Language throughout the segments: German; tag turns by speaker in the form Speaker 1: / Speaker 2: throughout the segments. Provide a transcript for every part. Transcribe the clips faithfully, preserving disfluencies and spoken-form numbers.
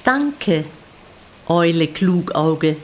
Speaker 1: Danke, Eule Klugauge.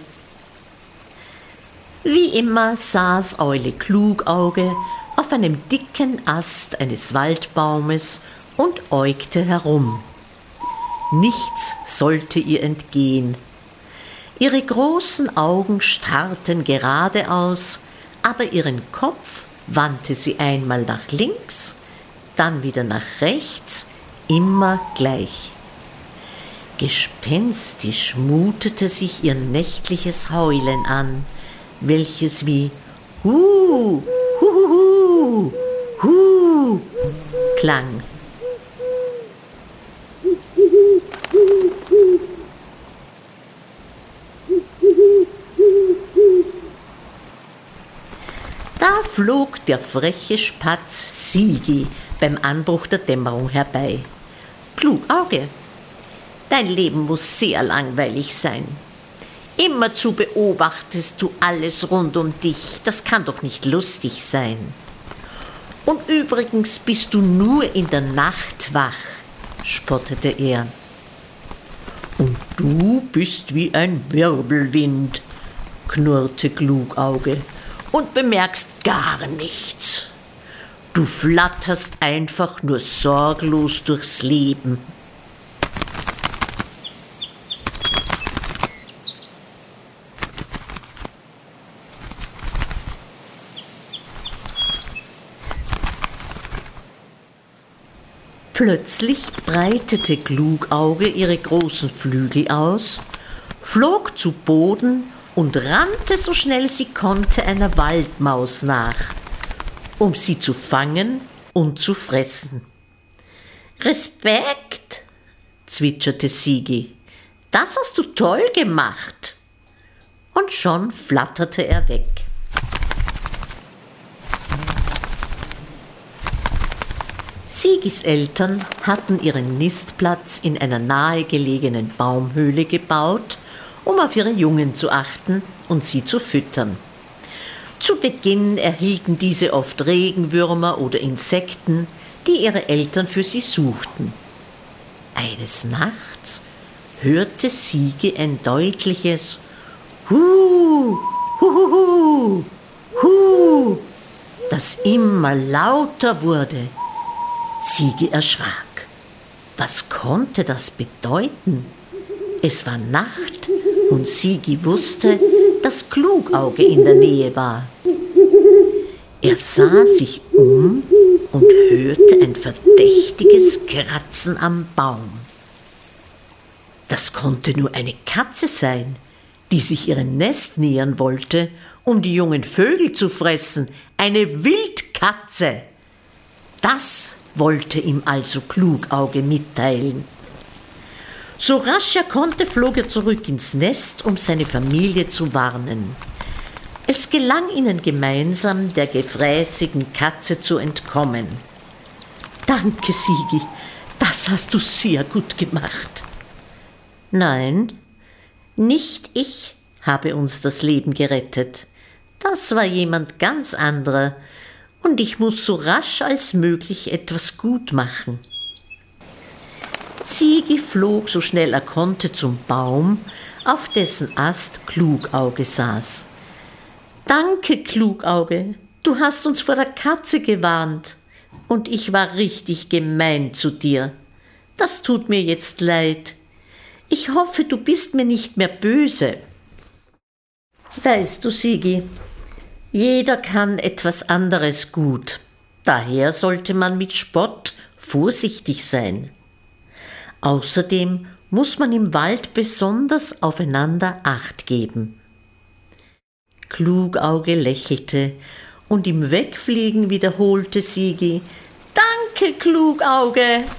Speaker 1: Wie immer saß Eule Klugauge auf einem dicken Ast eines Waldbaumes und äugte herum. Nichts sollte ihr entgehen. Ihre großen Augen starrten geradeaus, aber ihren Kopf wandte sie einmal nach links, dann wieder nach rechts, immer gleich. Gespenstisch mutete sich ihr nächtliches Heulen an, welches wie Hu, hu, hu, hu, hu klang. Da flog der freche Spatz Sigi beim Anbruch der Dämmerung herbei. Klugauge, dein Leben muss sehr langweilig sein. Immerzu beobachtest du alles rund um dich, das kann doch nicht lustig sein. Und übrigens bist du nur in der Nacht wach, spottete er. Und du bist wie ein Wirbelwind, knurrte Klugauge, und bemerkst gar nichts. Du flatterst einfach nur sorglos durchs Leben. Plötzlich breitete Klugauge ihre großen Flügel aus, flog zu Boden und rannte so schnell sie konnte einer Waldmaus nach, um sie zu fangen und zu fressen. »Respekt«, zwitscherte Sigi, »das hast du toll gemacht.« Und schon flatterte er weg. Sigis Eltern hatten ihren Nistplatz in einer nahegelegenen Baumhöhle gebaut, um auf ihre Jungen zu achten und sie zu füttern. Zu Beginn erhielten diese oft Regenwürmer oder Insekten, die ihre Eltern für sie suchten. Eines Nachts hörte Sigi ein deutliches Hu, hu, hu, hu, hu, das immer lauter wurde. Sigi erschrak. Was konnte das bedeuten? Es war Nacht und Sigi wusste, dass Klugauge in der Nähe war. Er sah sich um und hörte ein verdächtiges Kratzen am Baum. Das konnte nur eine Katze sein, die sich ihrem Nest nähern wollte, um die jungen Vögel zu fressen. Eine Wildkatze! Das wollte ihm also Klugauge mitteilen. So rasch er konnte, flog er zurück ins Nest, um seine Familie zu warnen. Es gelang ihnen gemeinsam, der gefräßigen Katze zu entkommen. »Danke, Sigi, das hast du sehr gut gemacht.« »Nein, nicht ich habe uns das Leben gerettet. Das war jemand ganz anderer, und ich muss so rasch als möglich etwas gut machen.« Sigi flog so schnell er konnte zum Baum, auf dessen Ast Klugauge saß. »Danke, Klugauge, du hast uns vor der Katze gewarnt, und ich war richtig gemein zu dir. Das tut mir jetzt leid. Ich hoffe, du bist mir nicht mehr böse.« »Weißt du, Sigi, jeder kann etwas anderes gut. Daher sollte man mit Spott vorsichtig sein. Außerdem muss man im Wald besonders aufeinander Acht geben.« Klugauge lächelte und im Wegfliegen wiederholte Sigi: »Danke, Klugauge!«